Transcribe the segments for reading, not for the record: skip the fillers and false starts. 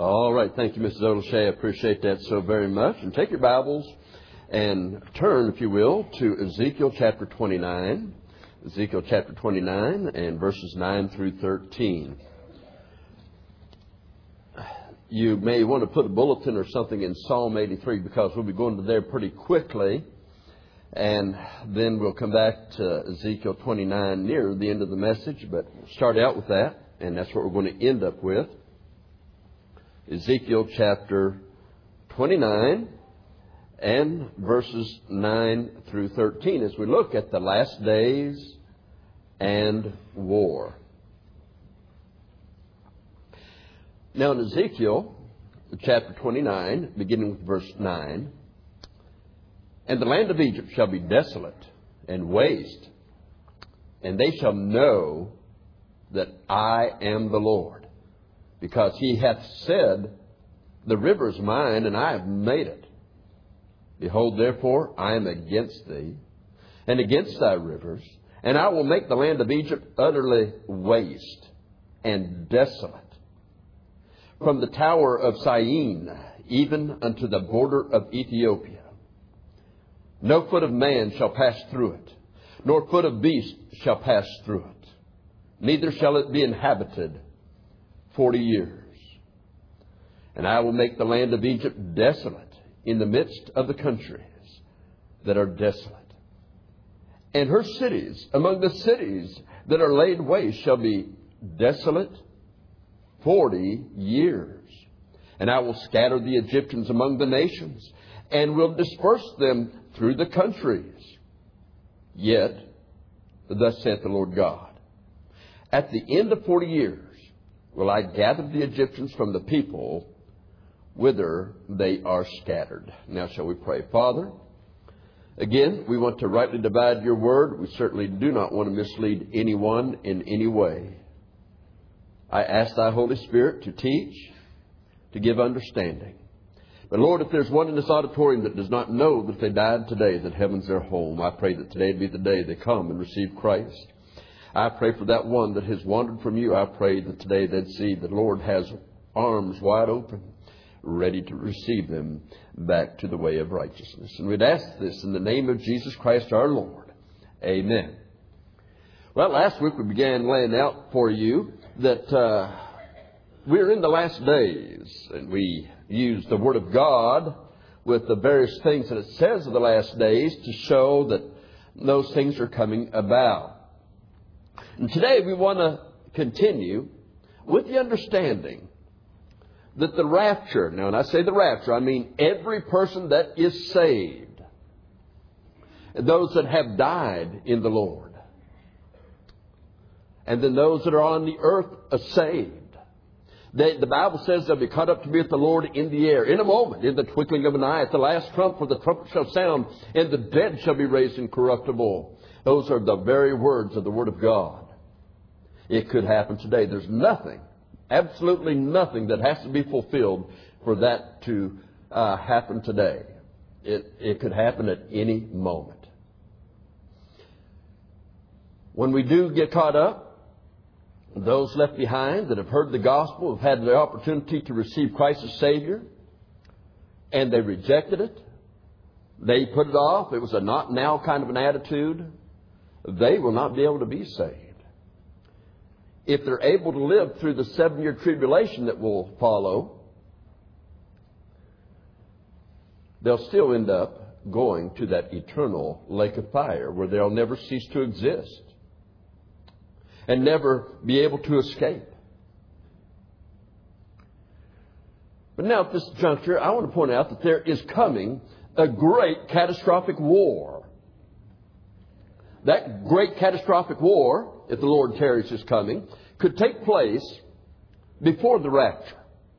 All right. Thank you, Mrs. O'Shea. I appreciate that so very much. And take your Bibles and turn, if you will, to Ezekiel chapter 29. Ezekiel chapter 29 and verses 9 through 13. You may want to put a bulletin or something in Psalm 83 because we'll be going to there pretty quickly. And then we'll come back to Ezekiel 29 near the end of the message. But we'll start out with that, and that's what we're going to end up with. Ezekiel chapter 29 and verses 9 through 13 as we look at the last days and war. Now in Ezekiel chapter 29, beginning with verse 9, "And the land of Egypt shall be desolate and waste, and they shall know that I am the Lord. Because he hath said, the river is mine, and I have made it. Behold, therefore, I am against thee, and against thy rivers, and I will make the land of Egypt utterly waste and desolate. From the tower of Syene, even unto the border of Ethiopia. No foot of man shall pass through it, nor foot of beast shall pass through it. Neither shall it be inhabited 40 years. And I will make the land of Egypt desolate in the midst of the countries that are desolate. And her cities among the cities that are laid waste shall be desolate 40 years. And I will scatter the Egyptians among the nations, and will disperse them through the countries. Yet, thus saith the Lord God, at the end of 40 years, will I gather the Egyptians from the people whither they are scattered." Now shall we pray. Father, again, we want to rightly divide your word. We certainly do not want to mislead anyone in any way. I ask thy Holy Spirit to teach, to give understanding. But Lord, if there's one in this auditorium that does not know that they died today, that heaven's their home, I pray that today be the day they come and receive Christ. I pray for that one that has wandered from you. I pray that today they'd see the Lord has arms wide open, ready to receive them back to the way of righteousness. And we'd ask this in the name of Jesus Christ our Lord. Amen. Well, last week we began laying out for you that we're in the last days. And we used the Word of God with the various things that it says of the last days to show that those things are coming about. And today we want to continue with the understanding that the rapture, now when I say the rapture, I mean every person that is saved, those that have died in the Lord, and then those that are on the earth are saved. The Bible says they'll be caught up to be with the Lord in the air, in a moment, in the twinkling of an eye, at the last trump, for the trumpet shall sound, and the dead shall be raised incorruptible. Those are the very words of the Word of God. It could happen today. There's nothing, absolutely nothing that has to be fulfilled for that to happen today. It could happen at any moment. When we do get caught up, those left behind that have heard the gospel, have had the opportunity to receive Christ as Savior, and they rejected it, they put it off, it was a not now kind of an attitude, they will not be able to be saved. If they're able to live through the 7-year tribulation that will follow, they'll still end up going to that eternal lake of fire where they'll never cease to exist and never be able to escape. But now at this juncture, I want to point out that there is coming a great catastrophic war. That great catastrophic war, if the Lord tarries his coming, could take place before the rapture.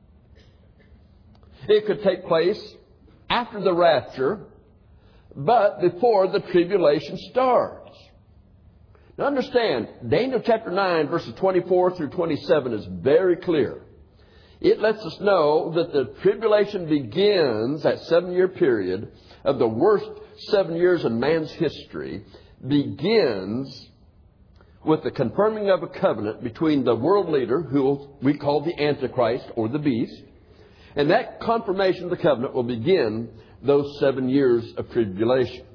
It could take place after the rapture, but before the tribulation starts. Now understand, Daniel chapter 9, verses 24 through 27 is very clear. It lets us know that the tribulation begins, that 7-year period of the worst 7 years in man's history, begins with the confirming of a covenant between the world leader, who we call the Antichrist or the beast, And that confirmation of the covenant will begin those 7 years of tribulation.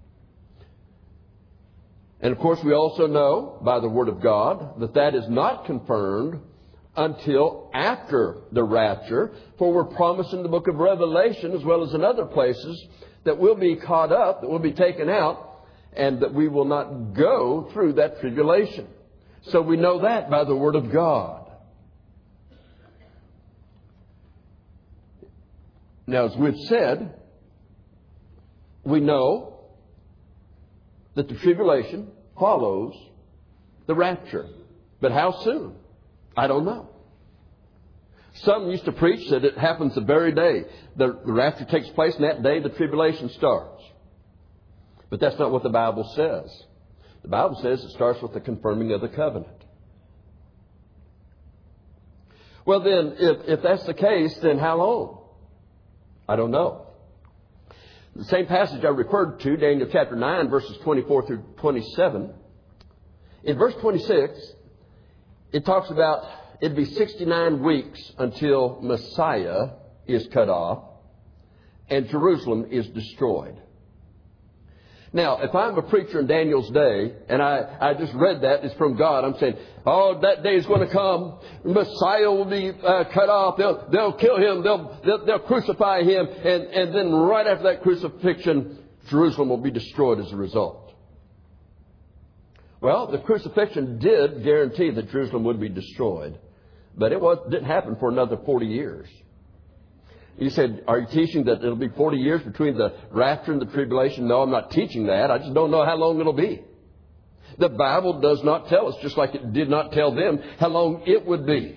And of course, we also know by the Word of God that that is not confirmed until after the rapture. For we're promised in the book of Revelation, as well as in other places, that we'll be caught up, that we'll be taken out, and that we will not go through that tribulation. So we know that by the Word of God. Now, as we've said, we know that the tribulation follows the rapture. But how soon? I don't know. Some used to preach that it happens the very day the rapture takes place, and that day the tribulation starts. But that's not what the Bible says. The Bible says it starts with the confirming of the covenant. Well then, if that's the case, then how long? I don't know. The same passage I referred to, Daniel chapter 9, verses 24 through 27. In verse 26, it talks about it'd be 69 weeks until Messiah is cut off and Jerusalem is destroyed. Now, if I'm a preacher in Daniel's day, and I just read that, it's from God, I'm saying, oh, that day is going to come. Messiah will be cut off. They'll kill him. They'll crucify him. And then right after that crucifixion, Jerusalem will be destroyed as a result. Well, the crucifixion did guarantee that Jerusalem would be destroyed. But it didn't happen for another 40 years. You said, are you teaching that it'll be 40 years between the rapture and the tribulation? No, I'm not teaching that. I just don't know how long it'll be. The Bible does not tell us, just like it did not tell them, how long it would be.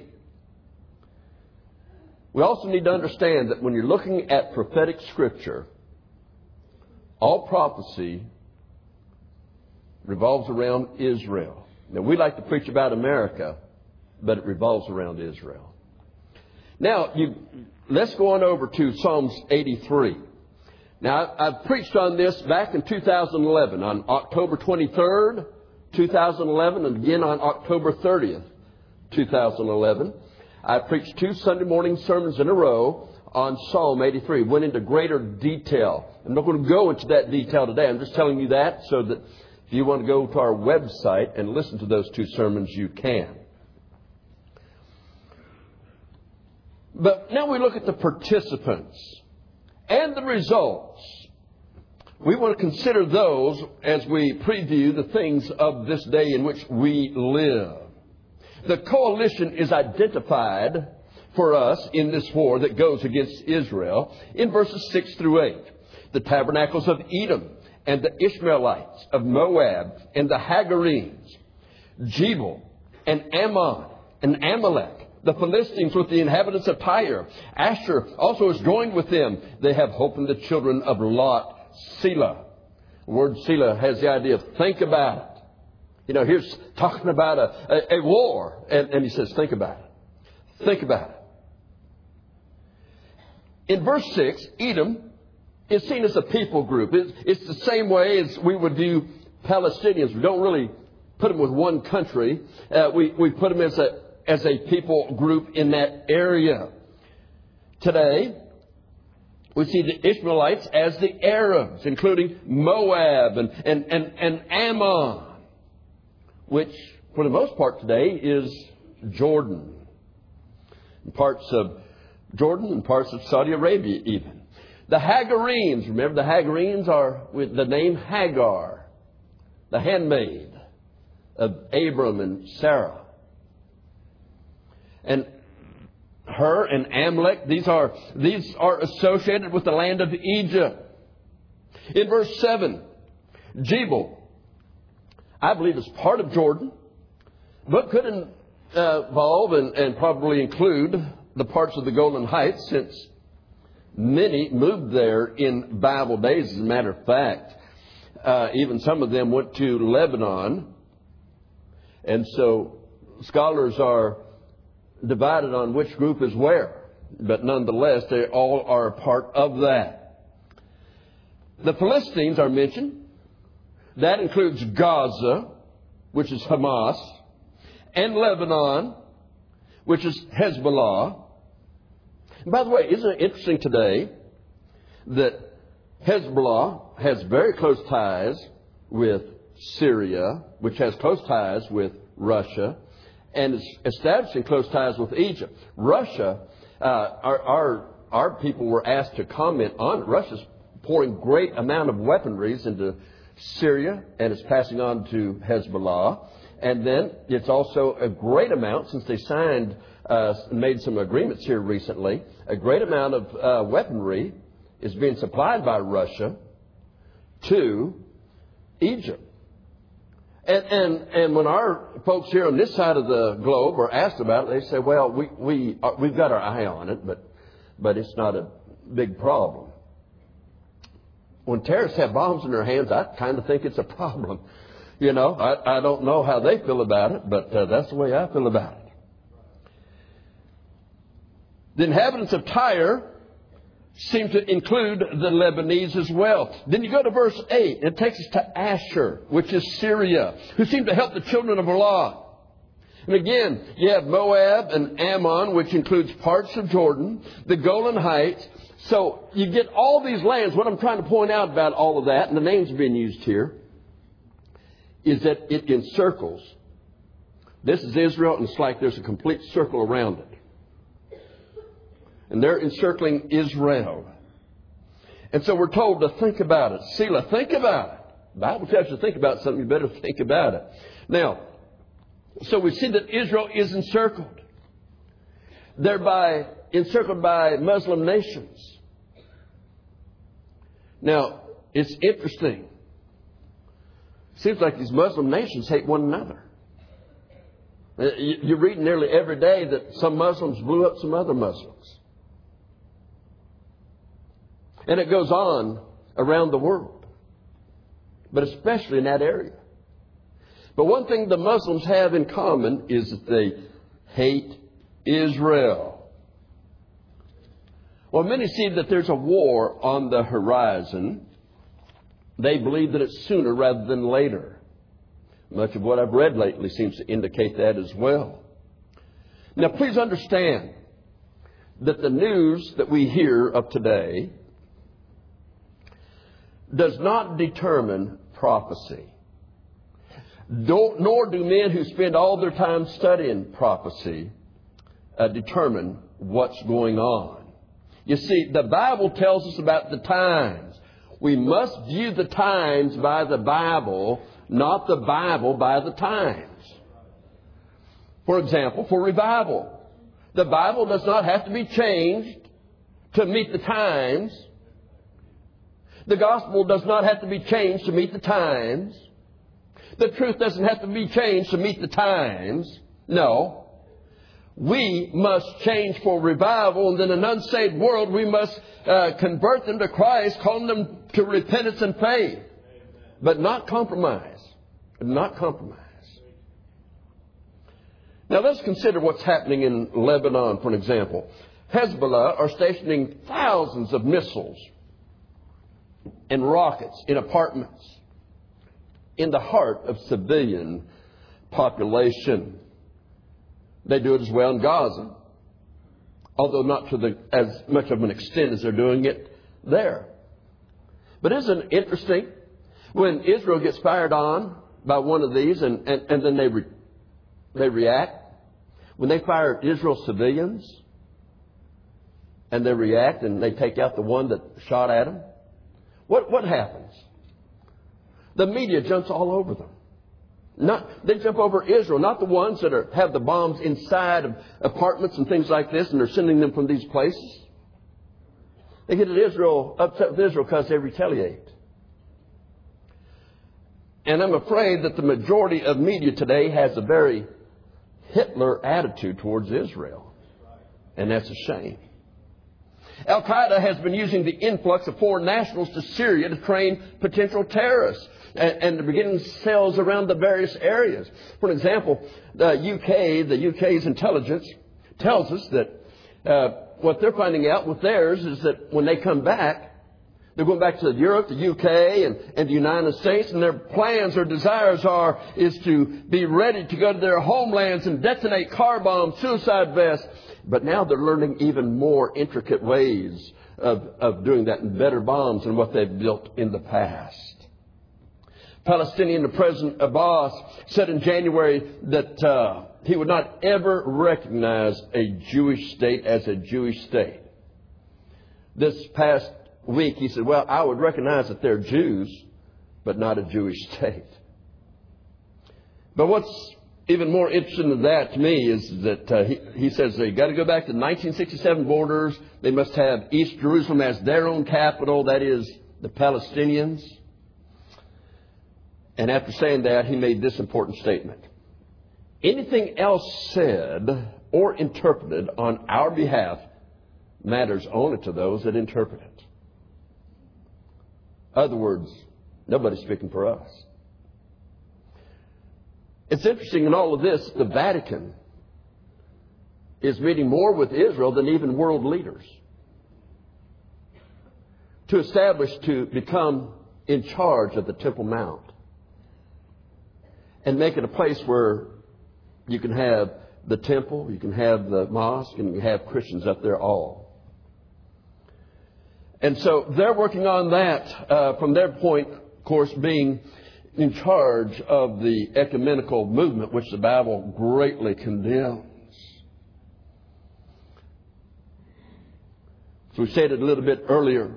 We also need to understand that when you're looking at prophetic scripture, all prophecy revolves around Israel. Now, we like to preach about America, but it revolves around Israel. Now, let's go on over to Psalms 83. Now, I've preached on this back in 2011, on October 23rd, 2011, and again on October 30th, 2011. I preached 2 Sunday morning sermons in a row on Psalm 83. Went into greater detail. I'm not going to go into that detail today. I'm just telling you that so that if you want to go to our website and listen to those 2 sermons, you can. But now we look at the participants and the results. We want to consider those as we preview the things of this day in which we live. The coalition is identified for us in this war that goes against Israel in verses 6 through 8. The tabernacles of Edom and the Ishmaelites of Moab and the Hagarenes, Jebel and Ammon and Amalek, the Philistines with the inhabitants of Tyre. Asher also is joined with them. They have hope in the children of Lot. Selah. The word Selah has the idea of think about it. You know, here's talking about a war. And he says, think about it. Think about it. In verse 6, Edom is seen as a people group. It's the same way as we would view Palestinians. We don't really put them with one country. We put them as a people group in that area. Today, we see the Ishmaelites as the Arabs, including Moab and Ammon, which for the most part today is Jordan. Parts of Jordan and parts of Saudi Arabia even. The Hagarenes, remember the Hagarenes are with the name Hagar, the handmaid of Abram and Sarah. And her and Amalek, these are associated with the land of Egypt. In verse 7, Jebel, I believe is part of Jordan, but could involve and probably include the parts of the Golan Heights, since many moved there in Bible days. As a matter of fact, even some of them went to Lebanon. And so scholars are divided on which group is where. But nonetheless, they all are a part of that. The Philistines are mentioned. That includes Gaza, which is Hamas, and Lebanon, which is Hezbollah. And by the way, isn't it interesting today that Hezbollah has very close ties with Syria, which has close ties with Russia, and is establishing close ties with Egypt. Russia, our people were asked to comment on it. Russia's pouring great amount of weaponries into Syria, and it's passing on to Hezbollah. And then it's also a great amount, since they signed, made some agreements here recently, a great amount of weaponry is being supplied by Russia to Egypt. And when our folks here on this side of the globe are asked about it, they say, well, we've got our eye on it, but it's not a big problem. When terrorists have bombs in their hands, I kind of think it's a problem. You know, I don't know how they feel about it, but that's the way I feel about it. The inhabitants of Tyre seem to include the Lebanese as well. Then you go to verse 8. It takes us to Asher, which is Syria, who seem to help the children of Lot. And again, you have Moab and Ammon, which includes parts of Jordan, the Golan Heights. So you get all these lands. What I'm trying to point out about all of that, and the names being used here, is that it encircles. This is Israel, and it's like there's a complete circle around it. And they're encircling Israel. And so we're told to think about it. Selah, think about it. The Bible tells you to think about something, you better think about it. Now, so we see that Israel is encircled. They're encircled by Muslim nations. Now, it's interesting. It seems like these Muslim nations hate one another. You read nearly every day that some Muslims blew up some other Muslims. And it goes on around the world, but especially in that area. But one thing the Muslims have in common is that they hate Israel. Well, many see that there's a war on the horizon. They believe that it's sooner rather than later. Much of what I've read lately seems to indicate that as well. Now, please understand that the news that we hear of today does not determine prophecy. Nor do men who spend all their time studying prophecy determine what's going on. You see, the Bible tells us about the times. We must view the times by the Bible, not the Bible by the times. For example, for revival, the Bible does not have to be changed to meet the times. The gospel does not have to be changed to meet the times. The truth doesn't have to be changed to meet the times. No. We must change for revival, and in an unsaved world, we must convert them to Christ, calling them to repentance and faith. But not compromise. Not compromise. Now let's consider what's happening in Lebanon, for an example. Hezbollah are stationing thousands of missiles and rockets in apartments in the heart of civilian population. They do it as well in Gaza, although not to as much of an extent as they're doing it there. But isn't it interesting when Israel gets fired on by one of these and then they react? When they fire Israel civilians and they react and they take out the one that shot at them, what happens? The media jumps all over them. They jump over Israel, not the ones that have the bombs inside of apartments and things like this, and they're sending them from these places. They get upset with Israel because they retaliate. And I'm afraid that the majority of media today has a very Hitler attitude towards Israel. And that's a shame. Al-Qaeda has been using the influx of foreign nationals to Syria to train potential terrorists and to begin cells around the various areas. For example, the UK's intelligence tells us that what they're finding out with theirs is that when they come back, they're going back to Europe, the UK, and the United States, and their plans or desires is to be ready to go to their homelands and detonate car bombs, suicide vests, But now they're learning even more intricate ways of doing that and better bombs than what they've built in the past. Palestinian President Abbas said in January that he would not ever recognize a Jewish state as a Jewish state. This past week he said, well, I would recognize that they're Jews, but not a Jewish state. But what's even more interesting than that to me is that he says they got to go back to the 1967 borders. They must have East Jerusalem as their own capital, that is, the Palestinians. And after saying that, he made this important statement. Anything else said or interpreted on our behalf matters only to those that interpret it. In other words, nobody's speaking for us. It's interesting in all of this, the Vatican is meeting more with Israel than even world leaders to become in charge of the Temple Mount and make it a place where you can have the temple, you can have the mosque, and you have Christians up there all. And so they're working on that from their point, of course, being in charge of the ecumenical movement, which the Bible greatly condemns. So we stated a little bit earlier,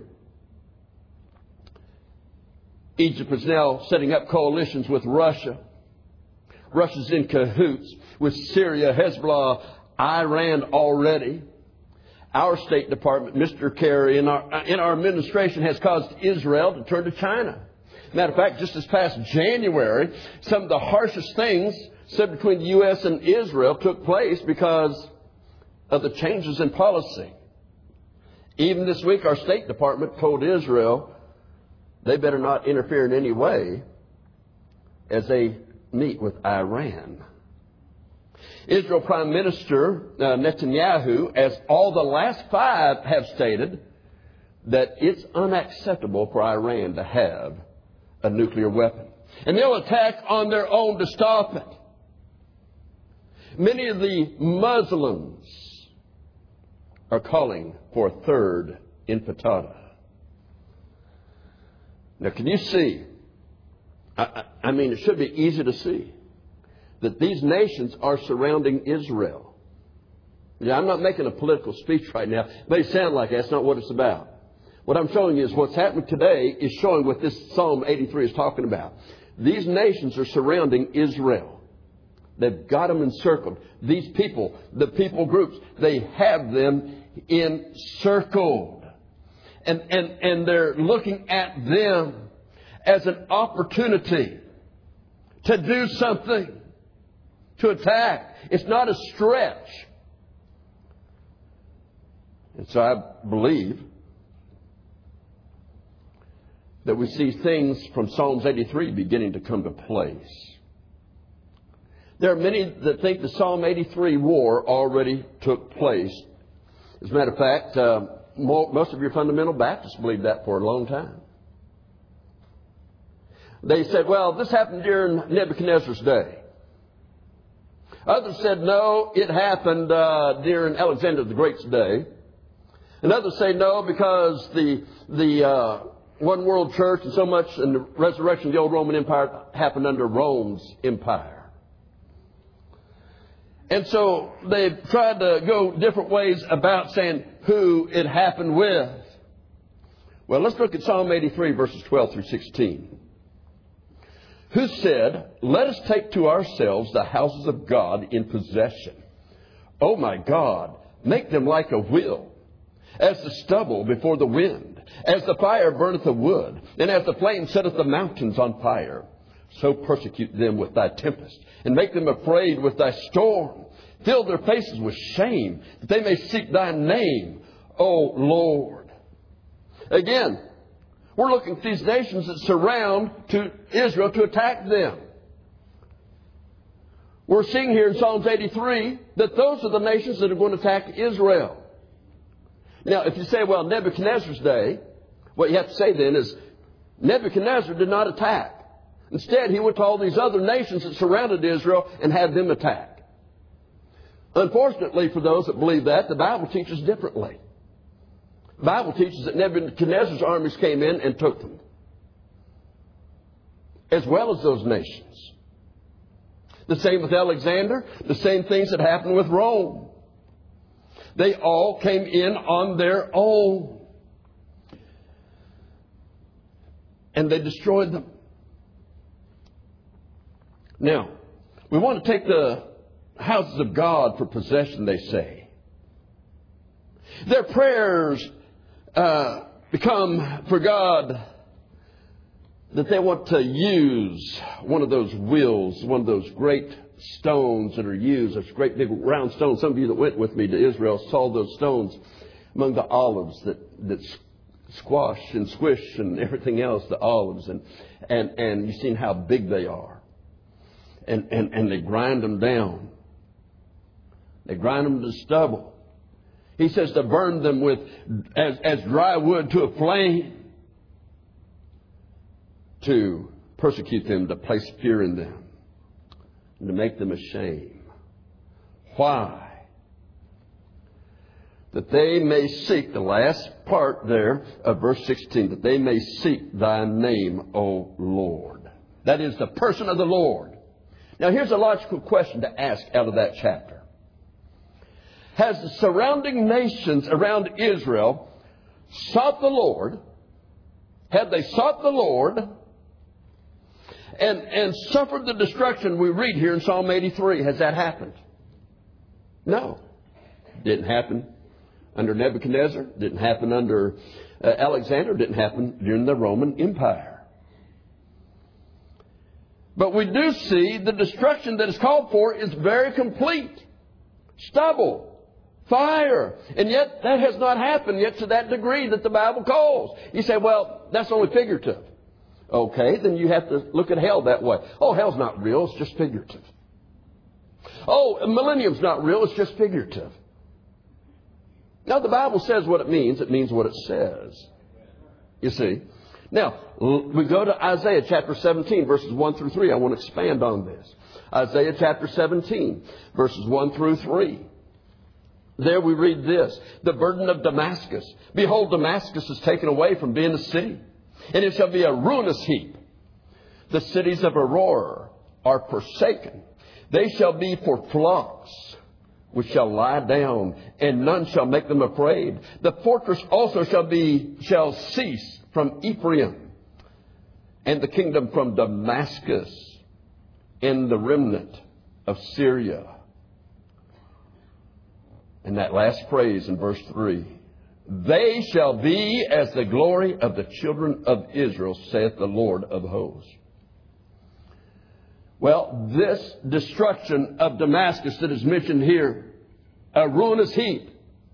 Egypt is now setting up coalitions with Russia. Russia's in cahoots with Syria, Hezbollah, Iran already. Our State Department, Mr. Kerry, in our administration has caused Israel to turn to China. Matter of fact, just this past January, some of the harshest things said between the U.S. and Israel took place because of the changes in policy. Even this week, our State Department told Israel they better not interfere in any way as they meet with Iran. Israel Prime Minister Netanyahu, as all the last five have stated, that it's unacceptable for Iran to have a nuclear weapon. And they'll attack on their own to stop it. Many of the Muslims are calling for a third intifada. Now, can you see? I mean, it should be easy to see that these nations are surrounding Israel. Yeah, I'm not making a political speech right now. It may sound like that's not what it's about. What I'm showing you is what's happening today is showing what this Psalm 83 is talking about. These nations are surrounding Israel. They've got them encircled. These people, the people groups, they have them encircled. And they're looking at them as an opportunity to do something, to attack. It's not a stretch. And so I believe that we see things from Psalms 83 beginning to come to place. There are many that think the Psalm 83 war already took place. As a matter of fact, most of your fundamental Baptists believed that for a long time. They said, well, this happened during Nebuchadnezzar's day. Others said, no, it happened during Alexander the Great's day. And others say, no, because the one world church and so much in the resurrection of the old Roman Empire happened under Rome's empire. And so they've tried to go different ways about saying who it happened with. Well, let's look at Psalm 83, verses 12 through 16. Who said, let us take to ourselves the houses of God in possession. O my God, make them like a will, as the stubble before the wind, as the fire burneth the wood, and as the flame setteth the mountains on fire. So persecute them with thy tempest, and make them afraid with thy storm. Fill their faces with shame, that they may seek thy name, O Lord. Again, we're looking at these nations that surround to Israel to attack them. We're seeing here in Psalms 83 that those are the nations that are going to attack Israel. Now, if you say, well, Nebuchadnezzar's day, what you have to say then is Nebuchadnezzar did not attack. Instead, he went to all these other nations that surrounded Israel and had them attack. Unfortunately, for those that believe that, the Bible teaches differently. The Bible teaches that Nebuchadnezzar's armies came in and took them, as well as those nations. The same with Alexander, the same things that happened with Rome. They all came in on their own, and they destroyed them. Now, we want to take the houses of God for possession, they say. Their prayers become for God that they want to use one of those wheels, one of those great stones that are used, those great big round stones. Some of you that went with me to Israel saw those stones among the olives that squash and squish and everything else, the olives. And you've seen how big they are. And they grind them down. They grind them to stubble. He says to burn them with as dry wood to a flame, to persecute them, to place fear in them, and to make them ashamed. Why? That they may seek, the last part there of verse 16, that they may seek thy name, O Lord. That is the person of the Lord. Now here's a logical question to ask out of that chapter. Has the surrounding nations around Israel sought the Lord? Had they sought the Lord and suffered the destruction we read here in Psalm 83? Has that happened? No. Didn't happen under Nebuchadnezzar. Didn't happen under Alexander. Didn't happen during the Roman Empire. But we do see the destruction that is called for is very complete. Stubble, fire. And yet that has not happened yet to that degree that the Bible calls. You say, well, that's only figurative. Okay, then you have to look at hell that way. Oh, hell's not real, it's just figurative. Oh, millennium's not real, it's just figurative. Now, the Bible says what it means what it says. You see. Now, we go to Isaiah chapter 17, verses 1 through 3. I want to expand on this. Isaiah chapter 17, verses 1 through 3. There we read this. The burden of Damascus. Behold, Damascus is taken away from being a city, and it shall be a ruinous heap. The cities of Aurora are forsaken. They shall be for flocks, which shall lie down, and none shall make them afraid. The fortress also shall cease from Ephraim, and the kingdom from Damascus, and the remnant of Syria. And that last phrase in verse 3, they shall be as the glory of the children of Israel, saith the Lord of hosts. Well, this destruction of Damascus that is mentioned here, a ruinous heap,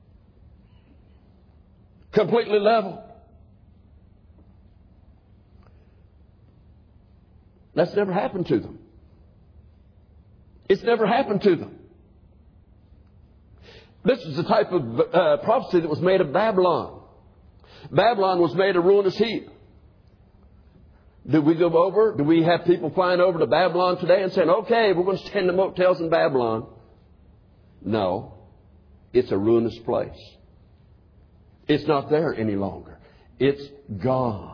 completely leveled. That's never happened to them. It's never happened to them. This is the type of prophecy that was made of Babylon. Babylon was made a ruinous heap. Do we go over? Do we have people flying over to Babylon today and saying, okay, we're going to stay in the motels in Babylon? No. It's a ruinous place. It's not there any longer. It's gone.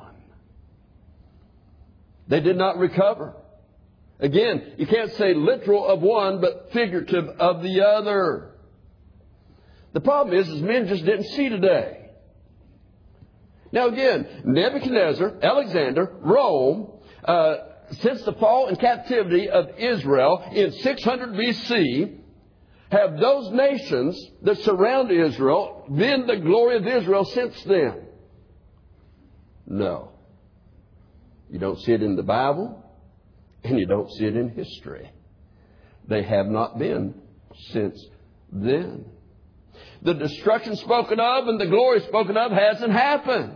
They did not recover. Again, you can't say literal of one, but figurative of the other. The problem is men just didn't see today. Now again, Nebuchadnezzar, Alexander, Rome, since the fall and captivity of Israel in 600 BC, have those nations that surround Israel been the glory of Israel since then? No. You don't see it in the Bible, and you don't see it in history. They have not been since then. The destruction spoken of and the glory spoken of hasn't happened.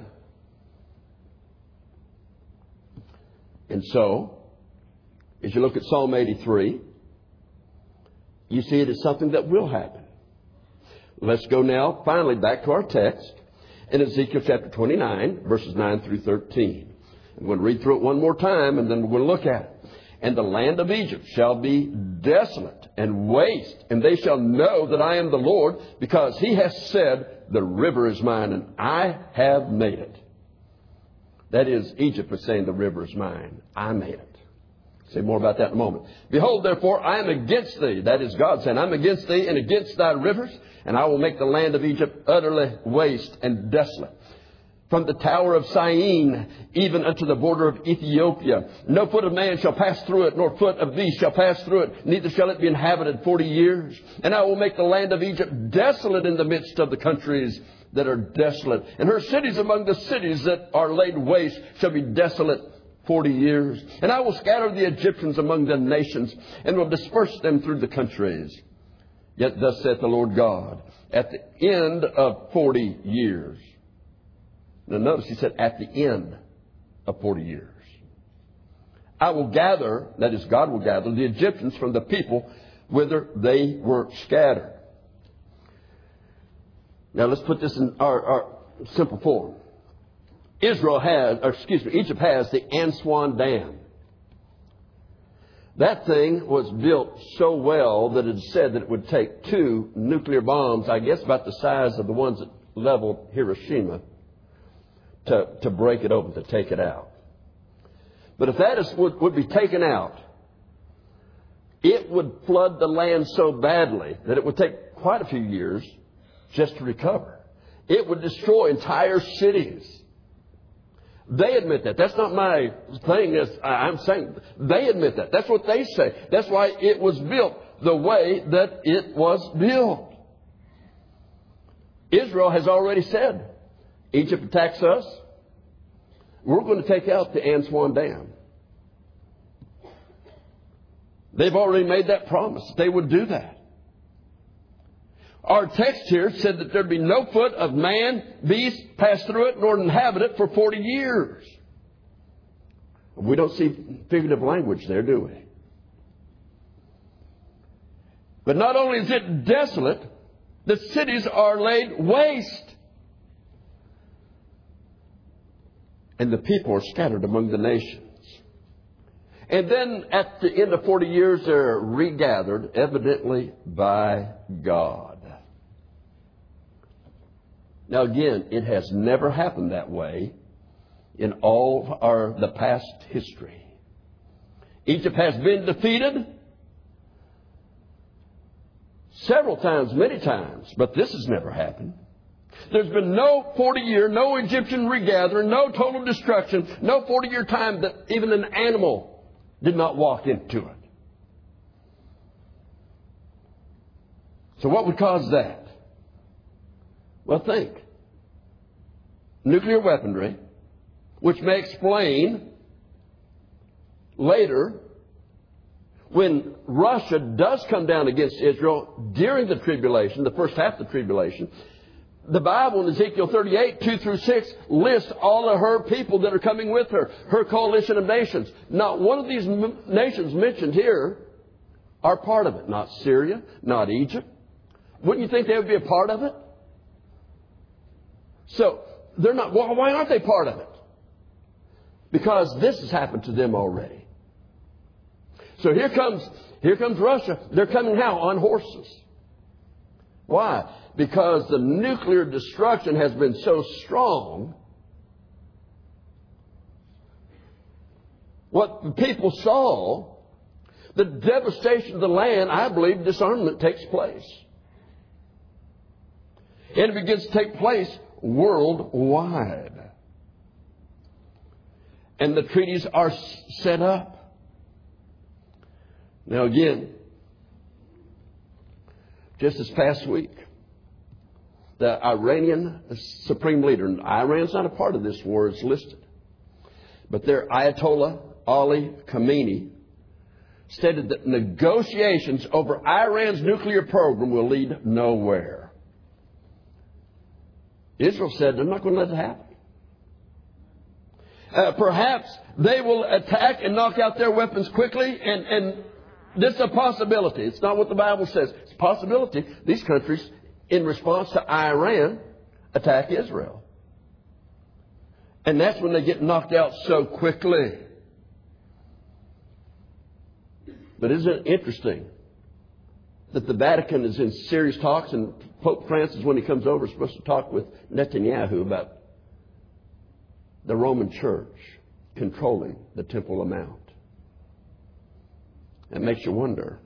And so, as you look at Psalm 83, you see it as something that will happen. Let's go now, finally, back to our text in Ezekiel chapter 29, verses 9 through 13. I'm going to read through it one more time, and then we're going to look at it. And the land of Egypt shall be desolate and waste, and they shall know that I am the Lord, because he has said, the river is mine, and I have made it. That is, Egypt was saying, the river is mine. I made it. Say more about that in a moment. Behold, therefore, I am against thee. That is God saying, I'm against thee and against thy rivers, and I will make the land of Egypt utterly waste and desolate. From the tower of Syene, even unto the border of Ethiopia. No foot of man shall pass through it, nor foot of beast shall pass through it, neither shall it be inhabited 40 years. And I will make the land of Egypt desolate in the midst of the countries that are desolate. And her cities among the cities that are laid waste shall be desolate 40 years. And I will scatter the Egyptians among the nations, and will disperse them through the countries. Yet thus saith the Lord God, at the end of 40 years. Now notice he said, at the end of 40 years. I will gather, that is, God will gather the Egyptians from the people whither they were scattered. Now let's put this in our simple form. Egypt has the Aswan Dam. That thing was built so well that it said that it would take 2 nuclear bombs, I guess about the size of the ones that leveled Hiroshima, to break it open, to take it out. But if that would be taken out, it would flood the land so badly that it would take quite a few years just to recover. It would destroy entire cities. They admit that. That's not my thing. I'm saying they admit that. That's what they say. That's why it was built the way that it was built. Israel has already said, Egypt attacks us, we're going to take out the Aswan Dam. They've already made that promise. They would do that. Our text here said that there'd be no foot of man, beast, pass through it, nor inhabit it for 40 years. We don't see figurative language there, do we? But not only is it desolate, the cities are laid waste. And the people are scattered among the nations. And then at the end of 40 years, they're regathered, evidently by God. Now again, it has never happened that way in all the past history. Egypt has been defeated several times, many times, but this has never happened. There's been no 40-year, no Egyptian regathering, no total destruction, no 40-year time that even an animal did not walk into it. So what would cause that? Well, think. Nuclear weaponry, which may explain later when Russia does come down against Israel during the tribulation, the first half of the tribulation. The Bible in Ezekiel 38, 2 through 6, lists all of her people that are coming with her, her coalition of nations. Not one of these nations mentioned here are part of it. Not Syria, not Egypt. Wouldn't you think they would be a part of it? So, they're not. Why aren't they part of it? Because this has happened to them already. So here comes Russia. They're coming how? On horses. Why? Because the nuclear destruction has been so strong. What the people saw, the devastation of the land, I believe disarmament takes place. And it begins to take place worldwide. And the treaties are set up. Now again, just this past week, the Iranian supreme leader, and Iran's not a part of this war, it's listed, but their Ayatollah Ali Khamenei stated that negotiations over Iran's nuclear program will lead nowhere. Israel said they're not going to let it happen. Perhaps they will attack and knock out their weapons quickly, and this is a possibility. It's not what the Bible says. It's a possibility. These countries, in response to Iran, attack Israel. And that's when they get knocked out so quickly. But isn't it interesting that the Vatican is in serious talks, and Pope Francis, when he comes over, is supposed to talk with Netanyahu about the Roman Church controlling the Temple Mount. It makes you wonder.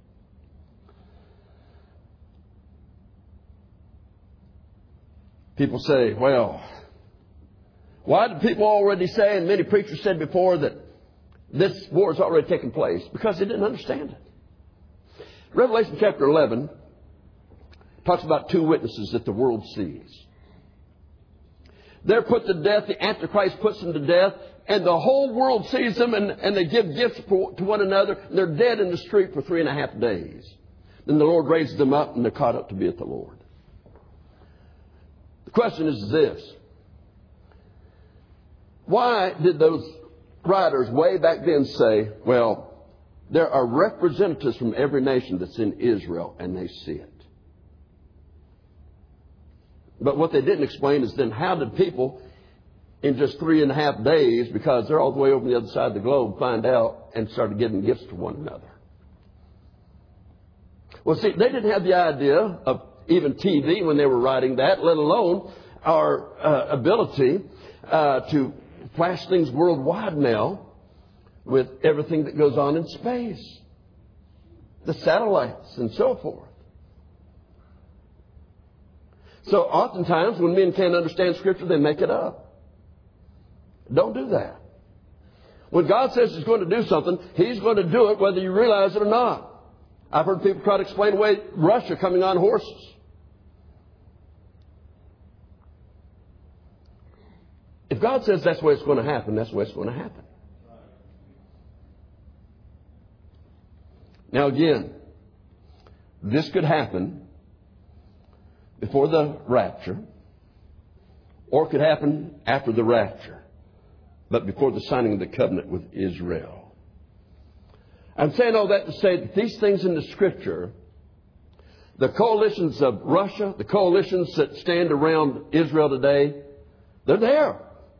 People say, well, why did people already say, and many preachers said before, that this war has already taken place? Because they didn't understand it. Revelation chapter 11 talks about two witnesses that the world sees. They're put to death. The Antichrist puts them to death. And the whole world sees them, and they give gifts to one another. And they're dead in the street for 3.5 days. Then the Lord raises them up, and they're caught up to be with the Lord. The question is this. Why did those writers way back then say, well, there are representatives from every nation that's in Israel, and they see it? But what they didn't explain is then how did people in just 3.5 days, because they're all the way over the other side of the globe, find out and started giving gifts to one another? Well, see, they didn't have the idea of even TV when they were writing that, let alone our ability to flash things worldwide now with everything that goes on in space, the satellites and so forth. So oftentimes when men can't understand Scripture, they make it up. Don't do that. When God says He's going to do something, He's going to do it whether you realize it or not. I've heard people try to explain away Russia coming on horses. If God says that's the way it's going to happen, that's the way it's going to happen. Now again, this could happen before the rapture, or it could happen after the rapture, but before the signing of the covenant with Israel. I'm saying all that to say that these things in the Scripture, the coalitions of Russia, the coalitions that stand around Israel today, they're there.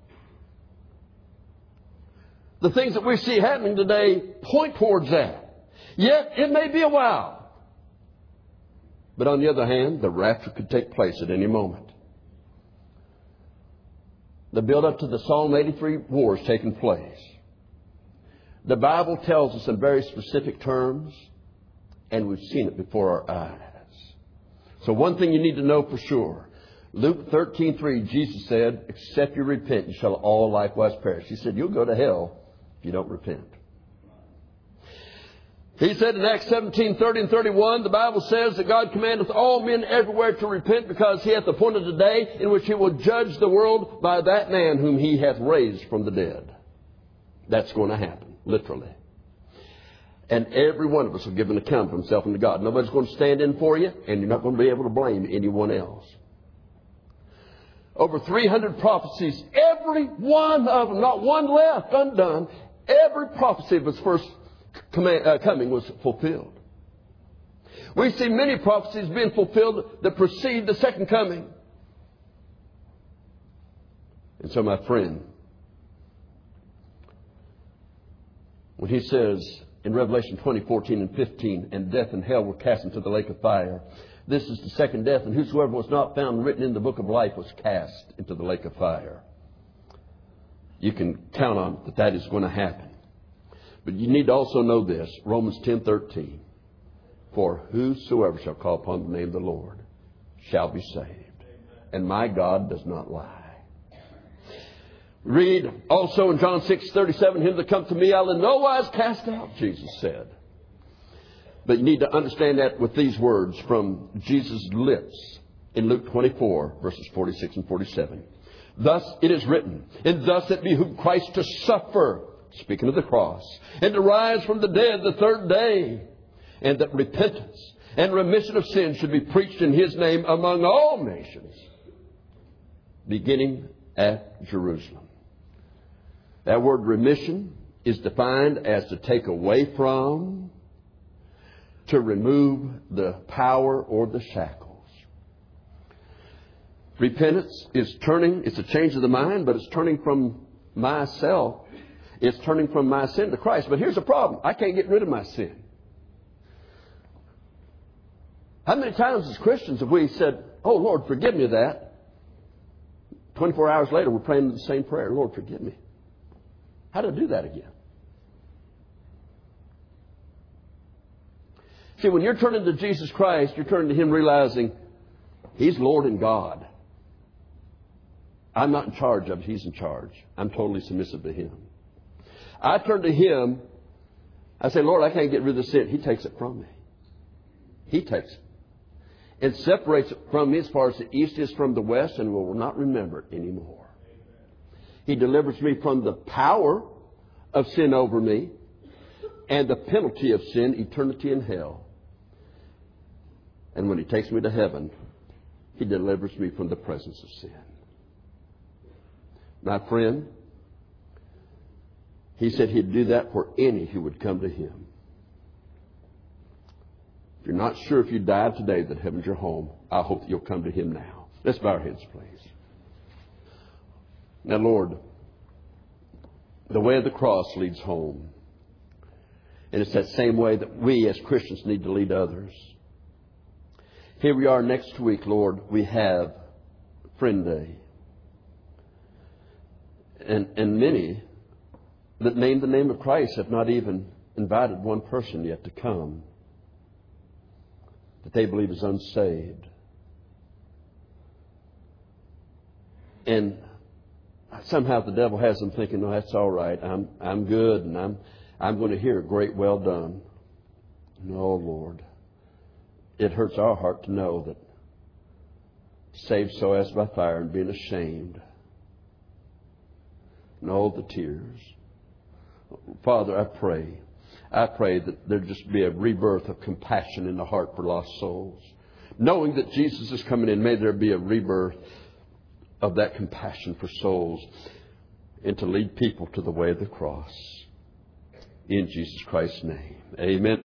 The things that we see happening today point towards that. Yet, it may be a while. But on the other hand, the rapture could take place at any moment. The build-up to the Psalm 83 war is taking place. The Bible tells us in very specific terms, and we've seen it before our eyes. So one thing you need to know for sure. Luke 13:3, Jesus said, except you repent, you shall all likewise perish. He said, you'll go to hell if you don't repent. He said in Acts 17:30 and 31, the Bible says that God commandeth all men everywhere to repent, because He hath appointed a day in which He will judge the world by that man whom He hath raised from the dead. That's going to happen, literally. And every one of us will give an account of himself unto God. Nobody's going to stand in for you, and you're not going to be able to blame anyone else. Over 300 prophecies, every one of them, not one left undone. Every prophecy of His first coming was fulfilled. We see many prophecies being fulfilled that precede the second coming. And so, my friend, when He says in Revelation 20:14 and 15, and death and hell were cast into the lake of fire, this is the second death, and whosoever was not found written in the book of life was cast into the lake of fire. You can count on that that is going to happen. But you need to also know this, Romans 10:13. For whosoever shall call upon the name of the Lord shall be saved. And my God does not lie. Read also in John 6:37, him that comes to me I'll in no wise cast out, Jesus said. But you need to understand that with these words from Jesus' lips in Luke 24, verses 46 and 47. Thus it is written, and thus it behooved Christ to suffer, speaking of the cross, and to rise from the dead the third day, and that repentance and remission of sins should be preached in His name among all nations, beginning at Jerusalem. That word remission is defined as to take away from, to remove the power or the shackles. Repentance is turning, it's a change of the mind, but it's turning from myself. It's turning from my sin to Christ. But here's the problem. I can't get rid of my sin. How many times as Christians have we said, oh, Lord, forgive me of that? 24 hours later, we're praying the same prayer. Lord, forgive me. How to do that again? See, when you're turning to Jesus Christ, you're turning to Him realizing He's Lord and God. I'm not in charge of it. He's in charge. I'm totally submissive to Him. I turn to Him. I say, Lord, I can't get rid of this sin. He takes it from me. He takes it. And separates it from me as far as the east is from the west, and will not remember it anymore. He delivers me from the power of sin over me and the penalty of sin, eternity in hell. And when He takes me to heaven, He delivers me from the presence of sin. My friend, He said He'd do that for any who would come to Him. If you're not sure if you died today that heaven's your home, I hope that you'll come to Him now. Let's bow our heads, please. Now, Lord, the way of the cross leads home. And it's that same way that we as Christians need to lead others. Here we are next week, Lord. We have Friend Day. And many that name the name of Christ have not even invited one person yet to come that they believe is unsaved. And somehow the devil has them thinking, no, that's all right. I'm good, and I'm going to hear a great well done. No, Lord. It hurts our heart to know that saved so as by fire and being ashamed. And all the tears. Father, I pray that there just be a rebirth of compassion in the heart for lost souls. Knowing that Jesus is coming in, may there be a rebirth of that compassion for souls and to lead people to the way of the cross. In Jesus Christ's name. Amen.